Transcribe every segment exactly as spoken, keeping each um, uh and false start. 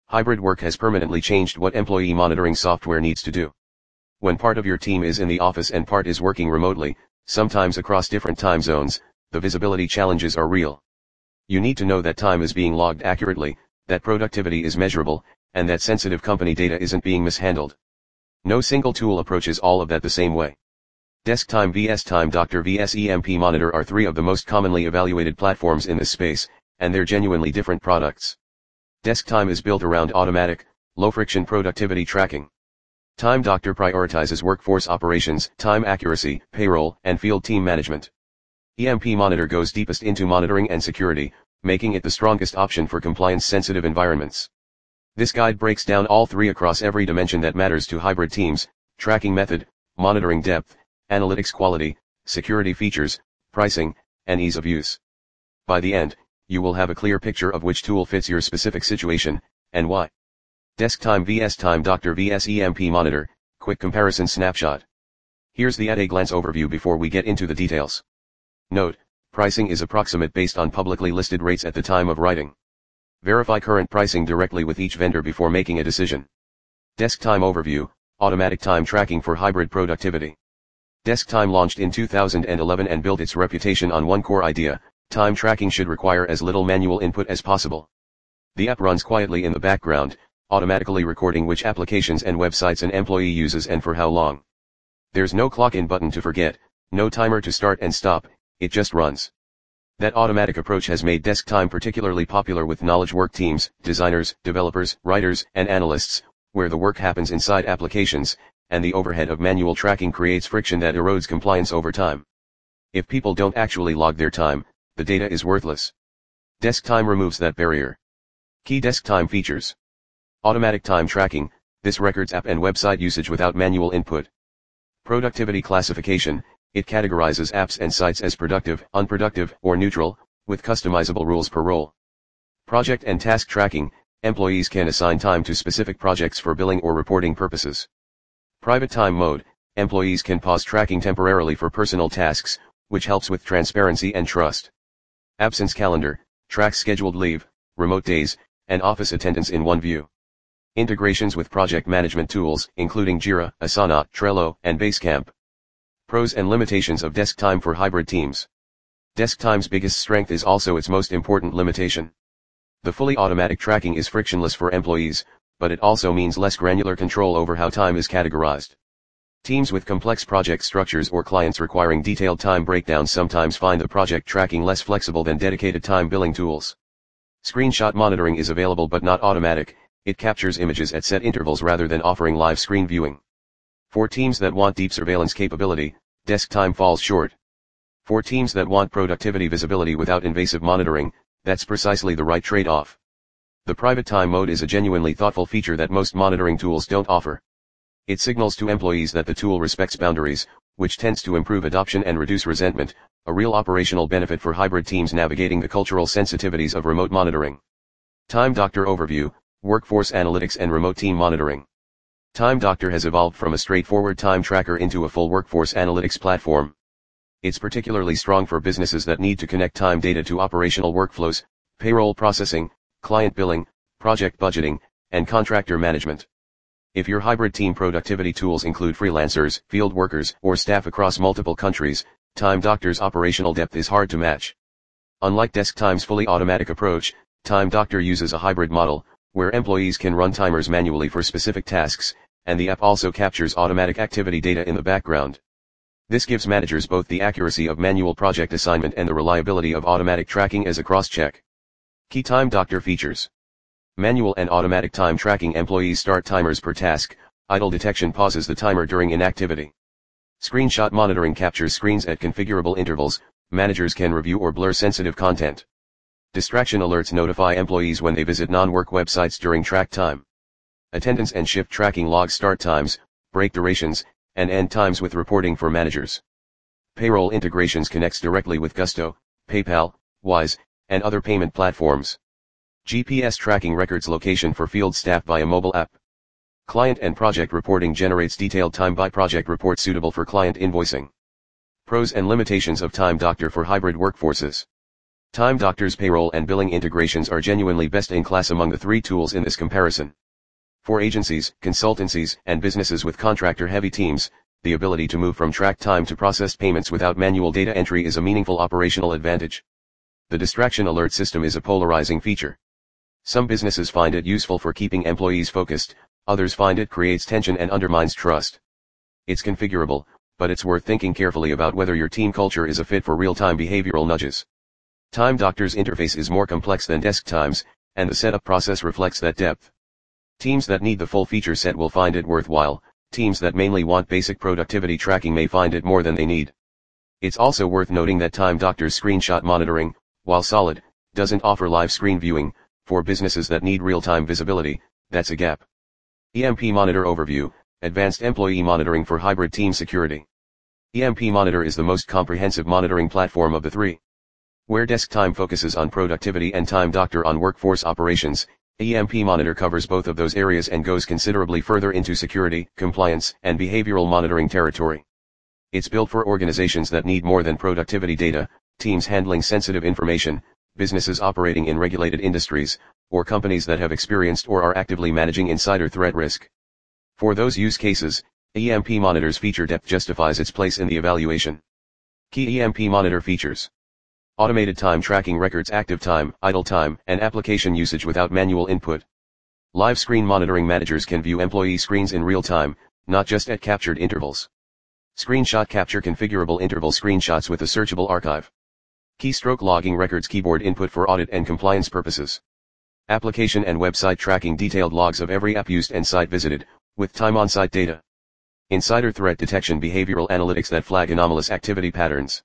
Hybrid work has permanently changed what employee monitoring software needs to do. When part of your team is in the office and part is working remotely, sometimes across different time zones, the visibility challenges are real. You need to know that time is being logged accurately, that productivity is measurable, and that sensitive company data isn't being mishandled. No single tool approaches all of that the same way. DeskTime versus TimeDoctor versus E M P Monitor are three of the most commonly evaluated platforms in this space, and they're genuinely different products. DeskTime is built around automatic, low-friction productivity tracking. TimeDoctor prioritizes workforce operations, time accuracy, payroll, and field team management. E M P Monitor goes deepest into monitoring and security, making it the strongest option for compliance-sensitive environments. This guide breaks down all three across every dimension that matters to hybrid teams: tracking method, monitoring depth, analytics quality, security features, pricing, and ease of use. By the end, you will have a clear picture of which tool fits your specific situation, and why. DeskTime versus TimeDoctor versus E M P Monitor, quick comparison snapshot. Here's the at-a-glance overview before we get into the details. Note, pricing is approximate based on publicly listed rates at the time of writing. Verify current pricing directly with each vendor before making a decision. DeskTime overview, automatic time tracking for hybrid productivity. DeskTime launched in two thousand eleven and built its reputation on one core idea: time tracking should require as little manual input as possible. The app runs quietly in the background, automatically recording which applications and websites an employee uses and for how long. There's no clock-in button to forget, no timer to start and stop, it just runs. That automatic approach has made DeskTime particularly popular with knowledge work teams, designers, developers, writers, and analysts, where the work happens inside applications, and the overhead of manual tracking creates friction that erodes compliance over time. If people don't actually log their time, the data is worthless. DeskTime removes that barrier. Key DeskTime features. Automatic time tracking, this records app and website usage without manual input. Productivity classification, it categorizes apps and sites as productive, unproductive, or neutral, with customizable rules per role. Project and task tracking, employees can assign time to specific projects for billing or reporting purposes. Private time mode, employees can pause tracking temporarily for personal tasks, which helps with transparency and trust. Absence calendar, tracks scheduled leave, remote days, and office attendance in one view. Integrations with project management tools, including Jira, Asana, Trello, and Basecamp. Pros and limitations of DeskTime for hybrid teams. DeskTime's biggest strength is also its most important limitation. The fully automatic tracking is frictionless for employees, but it also means less granular control over how time is categorized. Teams with complex project structures or clients requiring detailed time breakdowns sometimes find the project tracking less flexible than dedicated time billing tools. Screenshot monitoring is available but not automatic, it captures images at set intervals rather than offering live screen viewing. For teams that want deep surveillance capability, DeskTime falls short. For teams that want productivity visibility without invasive monitoring, that's precisely the right trade-off. The private time mode is a genuinely thoughtful feature that most monitoring tools don't offer. It signals to employees that the tool respects boundaries, which tends to improve adoption and reduce resentment, a real operational benefit for hybrid teams navigating the cultural sensitivities of remote monitoring. TimeDoctor overview, workforce analytics and remote team monitoring. TimeDoctor has evolved from a straightforward time tracker into a full workforce analytics platform. It's particularly strong for businesses that need to connect time data to operational workflows, payroll processing, client billing, project budgeting, and contractor management. If your hybrid team productivity tools include freelancers, field workers, or staff across multiple countries, TimeDoctor's operational depth is hard to match. Unlike DeskTime's fully automatic approach, TimeDoctor uses a hybrid model, where employees can run timers manually for specific tasks, and the app also captures automatic activity data in the background. This gives managers both the accuracy of manual project assignment and the reliability of automatic tracking as a cross-check. Key TimeDoctor features. Manual and automatic time tracking. Employees start timers per task, idle detection pauses the timer during inactivity. Screenshot monitoring captures screens at configurable intervals, managers can review or blur sensitive content. Distraction alerts notify employees when they visit non-work websites during track time. Attendance and shift tracking logs start times, break durations, and end times with reporting for managers. Payroll integrations connects directly with Gusto, PayPal, Wise, and other payment platforms. G P S tracking records location for field staff via mobile app. Client and project reporting generates detailed time-by-project reports suitable for client invoicing. Pros and limitations of TimeDoctor for hybrid workforces. Time Doctor's payroll and billing integrations are genuinely best in class among the three tools in this comparison. For agencies, consultancies, and businesses with contractor-heavy teams, the ability to move from tracked time to processed payments without manual data entry is a meaningful operational advantage. The distraction alert system is a polarizing feature. Some businesses find it useful for keeping employees focused, others find it creates tension and undermines trust. It's configurable, but it's worth thinking carefully about whether your team culture is a fit for real-time behavioral nudges. Time Doctor's interface is more complex than Desk Time's, and the setup process reflects that depth. Teams that need the full feature set will find it worthwhile, teams that mainly want basic productivity tracking may find it more than they need. It's also worth noting that Time Doctor's screenshot monitoring, while solid, doesn't offer live screen viewing. For businesses that need real-time visibility, that's a gap. E M P Monitor Overview, Advanced Employee Monitoring for Hybrid Team Security. E M P Monitor is the most comprehensive monitoring platform of the three. Where Desk Time focuses on productivity and Time Doctor on workforce operations, E M P Monitor covers both of those areas and goes considerably further into security, compliance, and behavioral monitoring territory. It's built for organizations that need more than productivity data, teams handling sensitive information, businesses operating in regulated industries, or companies that have experienced or are actively managing insider threat risk. For those use cases, E M P Monitor's feature depth justifies its place in the evaluation. Key E M P Monitor features: automated time tracking records active time, idle time, and application usage without manual input. Live screen monitoring managers can view employee screens in real time, not just at captured intervals. Screenshot capture configurable interval screenshots with a searchable archive. Keystroke logging records keyboard input for audit and compliance purposes. Application and website tracking detailed logs of every app used and site visited, with time on site data. Insider threat detection behavioral analytics that flag anomalous activity patterns.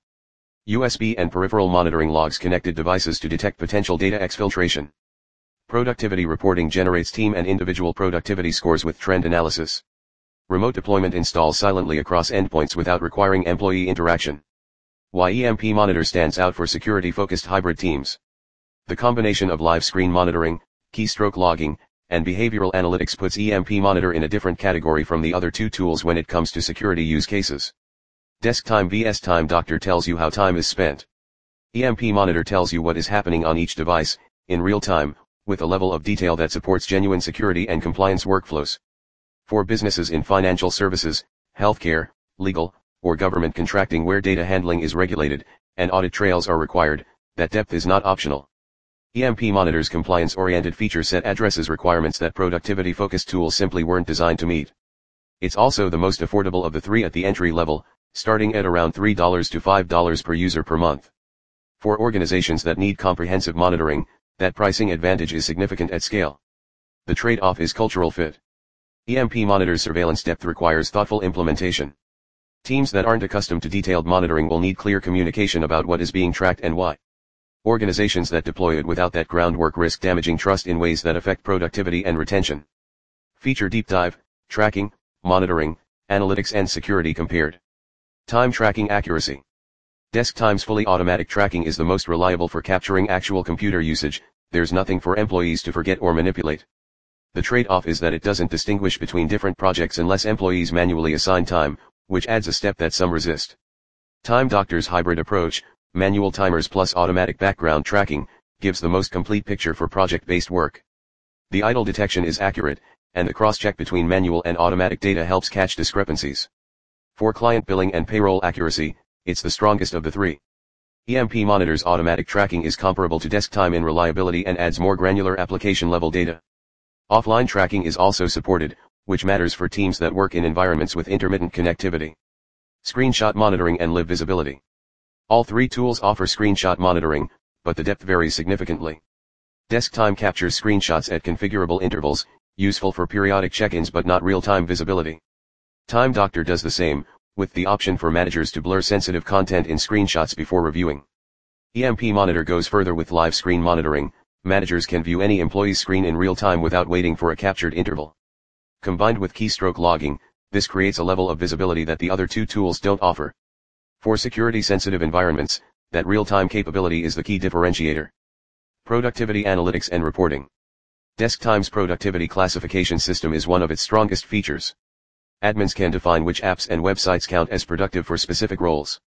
U S B and peripheral monitoring logs connected devices to detect potential data exfiltration. Productivity reporting generates team and individual productivity scores with trend analysis. Remote deployment installs silently across endpoints without requiring employee interaction. Why E M P Monitor stands out for security-focused hybrid teams. The combination of live screen monitoring, keystroke logging, and behavioral analytics puts E M P Monitor in a different category from the other two tools when it comes to security use cases. Desk Time versus Time Doctor tells you how time is spent. E M P Monitor tells you what is happening on each device, in real time, with a level of detail that supports genuine security and compliance workflows. For businesses in financial services, healthcare, legal, or government contracting where data handling is regulated, and audit trails are required, that depth is not optional. E M P Monitor's compliance-oriented feature set addresses requirements that productivity-focused tools simply weren't designed to meet. It's also the most affordable of the three at the entry level, starting at around three to five dollars per user per month. For organizations that need comprehensive monitoring, that pricing advantage is significant at scale. The trade-off is cultural fit. E M P Monitor's surveillance depth requires thoughtful implementation. Teams that aren't accustomed to detailed monitoring will need clear communication about what is being tracked and why. Organizations that deploy it without that groundwork risk damaging trust in ways that affect productivity and retention. Feature deep dive, tracking, monitoring, analytics and security compared. Time tracking accuracy. Desk Time's fully automatic tracking is the most reliable for capturing actual computer usage. There's nothing for employees to forget or manipulate. The trade-off is that it doesn't distinguish between different projects unless employees manually assign time, which adds a step that some resist. Time Doctor's hybrid approach, manual timers plus automatic background tracking, gives the most complete picture for project-based work. The idle detection is accurate, and the cross-check between manual and automatic data helps catch discrepancies. For client billing and payroll accuracy, it's the strongest of the three. E M P Monitor's automatic tracking is comparable to Desk Time in reliability and adds more granular application-level data. Offline tracking is also supported, which matters for teams that work in environments with intermittent connectivity. Screenshot monitoring and live visibility. All three tools offer screenshot monitoring, but the depth varies significantly. Desk Time captures screenshots at configurable intervals, useful for periodic check-ins but not real-time visibility. Time Doctor does the same, with the option for managers to blur sensitive content in screenshots before reviewing. E M P Monitor goes further with live screen monitoring. Managers can view any employee's screen in real time without waiting for a captured interval. Combined with keystroke logging, this creates a level of visibility that the other two tools don't offer. For security-sensitive environments, that real-time capability is the key differentiator. Productivity analytics and reporting. Desk Time's productivity classification system is one of its strongest features. Admins can define which apps and websites count as productive for specific roles.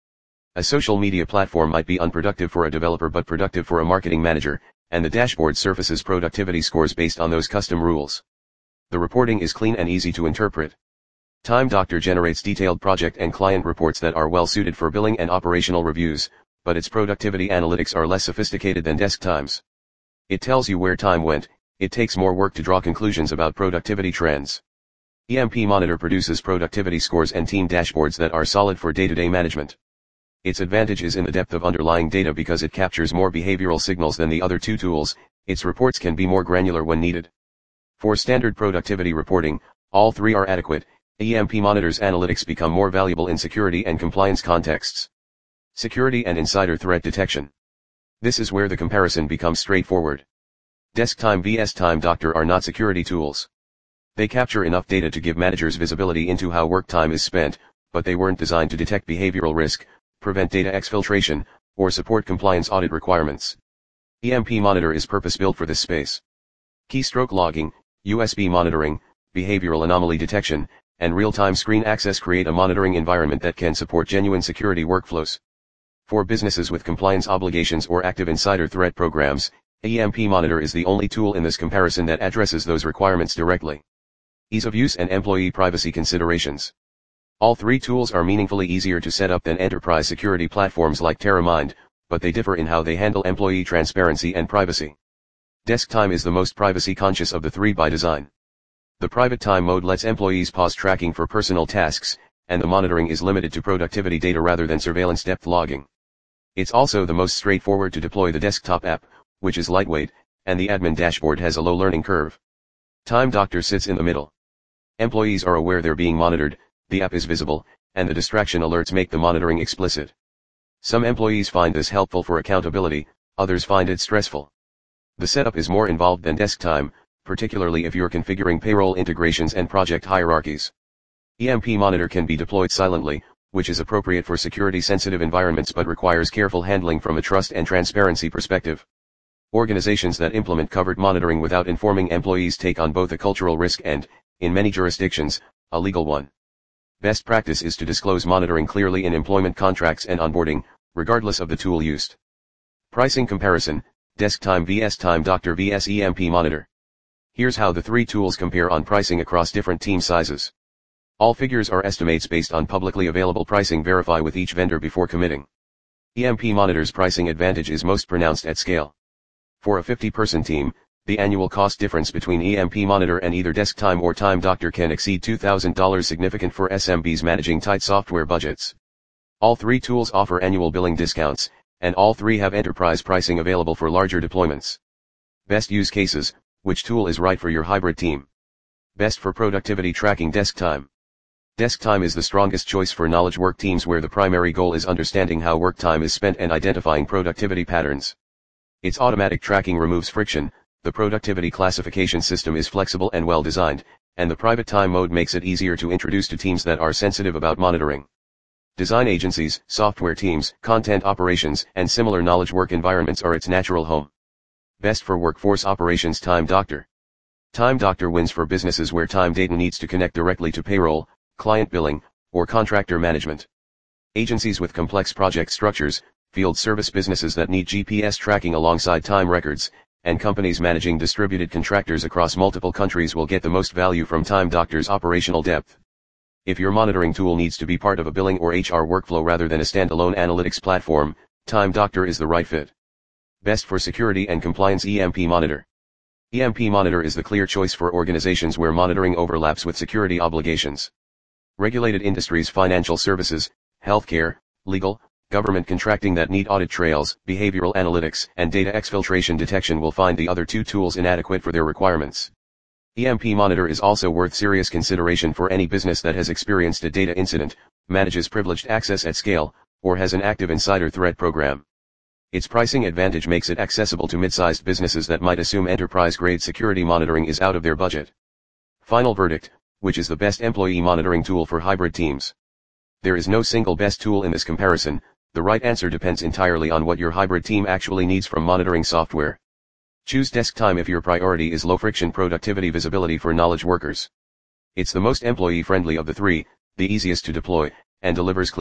A social media platform might be unproductive for a developer but productive for a marketing manager, and the dashboard surfaces productivity scores based on those custom rules. The reporting is clean and easy to interpret. Time Doctor generates detailed project and client reports that are well suited for billing and operational reviews, but its productivity analytics are less sophisticated than Desk Time's. It tells you where time went, it takes more work to draw conclusions about productivity trends. E M P Monitor produces productivity scores and team dashboards that are solid for day-to-day management. Its advantage is in the depth of underlying data because it captures more behavioral signals than the other two tools. Its reports can be more granular when needed. For standard productivity reporting, all three are adequate. E M P Monitor's analytics become more valuable in security and compliance contexts. Security and insider threat detection. This is where the comparison becomes straightforward. Desk Time versus Time Doctor are not security tools. They capture enough data to give managers visibility into how work time is spent, but they weren't designed to detect behavioral risk, prevent data exfiltration, or support compliance audit requirements. E M P Monitor is purpose-built for this space. Keystroke logging, U S B monitoring, behavioral anomaly detection, and real-time screen access create a monitoring environment that can support genuine security workflows. For businesses with compliance obligations or active insider threat programs, E M P Monitor is the only tool in this comparison that addresses those requirements directly. Ease of use and employee privacy considerations. All three tools are meaningfully easier to set up than enterprise security platforms like TerraMind, but they differ in how they handle employee transparency and privacy. Desk Time is the most privacy-conscious of the three by design. The private time mode lets employees pause tracking for personal tasks, and the monitoring is limited to productivity data rather than surveillance depth logging. It's also the most straightforward to deploy the desktop app, which is lightweight, and the admin dashboard has a low learning curve. Time Doctor sits in the middle. Employees are aware they're being monitored, the app is visible, and the distraction alerts make the monitoring explicit. Some employees find this helpful for accountability, others find it stressful. The setup is more involved than Desk Time, particularly if you're configuring payroll integrations and project hierarchies. E M P Monitor can be deployed silently, which is appropriate for security-sensitive environments but requires careful handling from a trust and transparency perspective. Organizations that implement covert monitoring without informing employees take on both a cultural risk and, in many jurisdictions, a legal one. Best practice is to disclose monitoring clearly in employment contracts and onboarding, regardless of the tool used. Pricing comparison, Desk Time versus Time Doctor versus E M P Monitor. Here's how the three tools compare on pricing across different team sizes. All figures are estimates based on publicly available pricing. Verify with each vendor before committing. E M P Monitor's pricing advantage is most pronounced at scale. For a fifty-person team, the annual cost difference between E M P Monitor and either Desk Time or Time Doctor can exceed two thousand dollars, significant for S M Bs managing tight software budgets. All three tools offer annual billing discounts, and all three have enterprise pricing available for larger deployments. Best use cases, which tool is right for your hybrid team? Best for productivity tracking. Desk Time. Desk Time is the strongest choice for knowledge work teams where the primary goal is understanding how work time is spent and identifying productivity patterns. Its automatic tracking removes friction, the productivity classification system is flexible and well designed, and the private time mode makes it easier to introduce to teams that are sensitive about monitoring. Design agencies, software teams, content operations, and similar knowledge work environments are its natural home. Best for workforce operations. Time Doctor. Time Doctor wins for businesses where time data needs to connect directly to payroll, client billing, or contractor management. Agencies with complex project structures, field service businesses that need G P S tracking alongside time records, and companies managing distributed contractors across multiple countries will get the most value from Time Doctor's operational depth. If your monitoring tool needs to be part of a billing or H R workflow rather than a standalone analytics platform, Time Doctor is the right fit. Best for security and compliance. E M P Monitor. E M P Monitor is the clear choice for organizations where monitoring overlaps with security obligations. Regulated industries, financial services, healthcare, legal, government contracting that need audit trails, behavioral analytics, and data exfiltration detection will find the other two tools inadequate for their requirements. E M P Monitor is also worth serious consideration for any business that has experienced a data incident, manages privileged access at scale, or has an active insider threat program. Its pricing advantage makes it accessible to mid-sized businesses that might assume enterprise-grade security monitoring is out of their budget. Final verdict, which is the best employee monitoring tool for hybrid teams? There is no single best tool in this comparison. The right answer depends entirely on what your hybrid team actually needs from monitoring software. Choose Desk Time if your priority is low-friction productivity visibility for knowledge workers. It's the most employee-friendly of the three, the easiest to deploy, and delivers clean,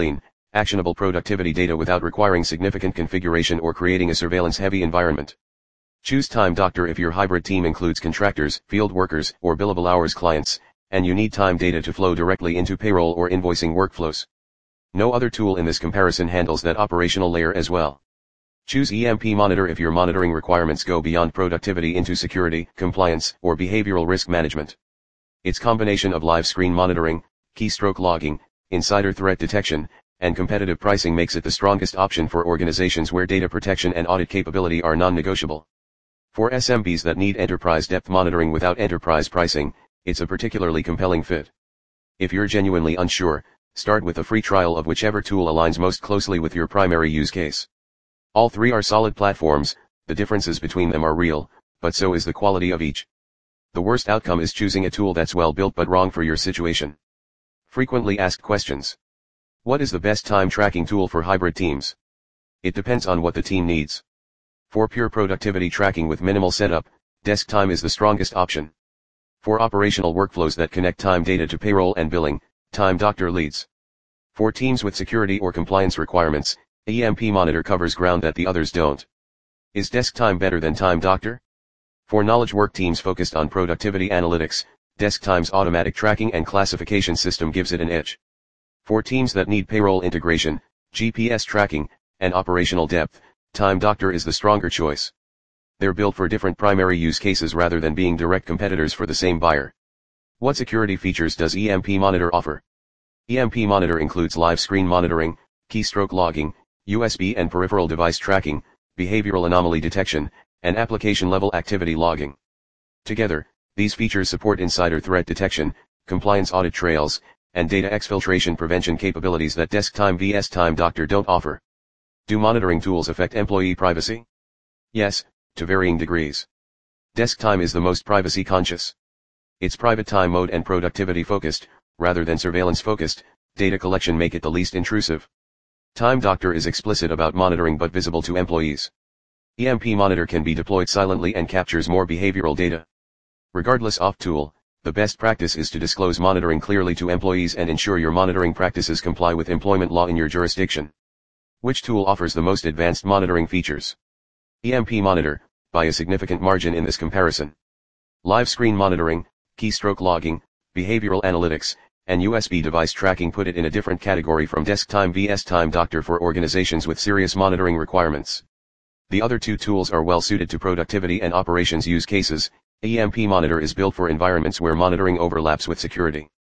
actionable productivity data without requiring significant configuration or creating a surveillance-heavy environment. Choose Time Doctor if your hybrid team includes contractors, field workers, or billable hours clients, and you need time data to flow directly into payroll or invoicing workflows. No other tool in this comparison handles that operational layer as well. Choose E M P Monitor if your monitoring requirements go beyond productivity into security, compliance, or behavioral risk management. Its combination of live screen monitoring, keystroke logging, insider threat detection, and competitive pricing makes it the strongest option for organizations where data protection and audit capability are non-negotiable. For S M Bs that need enterprise depth monitoring without enterprise pricing, it's a particularly compelling fit. If you're genuinely unsure, start with a free trial of whichever tool aligns most closely with your primary use case. All three are solid platforms, the differences between them are real, but so is the quality of each. The worst outcome is choosing a tool that's well built but wrong for your situation. Frequently asked questions. What is the best time tracking tool for hybrid teams? It depends on what the team needs. For pure productivity tracking with minimal setup, Desk Time is the strongest option. For operational workflows that connect time data to payroll and billing, Time Doctor leads. For teams with security or compliance requirements, E M P Monitor covers ground that the others don't. Is Desk Time better than Time Doctor? For knowledge work teams focused on productivity analytics, Desk Time's automatic tracking and classification system gives it an edge. For teams that need payroll integration, G P S tracking, and operational depth, Time Doctor is the stronger choice. They're built for different primary use cases rather than being direct competitors for the same buyer. What security features does E M P Monitor offer? E M P Monitor includes live screen monitoring, keystroke logging, U S B and peripheral device tracking, behavioral anomaly detection, and application-level activity logging. Together, these features support insider threat detection, compliance audit trails, and data exfiltration prevention capabilities that Desk Time versus Time Doctor don't offer. Do monitoring tools affect employee privacy? Yes, to varying degrees. Desk Time is the most privacy-conscious. Its private time mode and productivity-focused, rather than surveillance-focused, data collection make it the least intrusive. Time Doctor is explicit about monitoring but visible to employees. E M P Monitor can be deployed silently and captures more behavioral data. Regardless of tool, the best practice is to disclose monitoring clearly to employees and ensure your monitoring practices comply with employment law in your jurisdiction. Which tool offers the most advanced monitoring features? E M P Monitor, by a significant margin in this comparison. Live screen monitoring, keystroke logging, behavioral analytics, and U S B device tracking put it in a different category from Desk Time versus Time Doctor for organizations with serious monitoring requirements. The other two tools are well suited to productivity and operations use cases. E M P Monitor is built for environments where monitoring overlaps with security.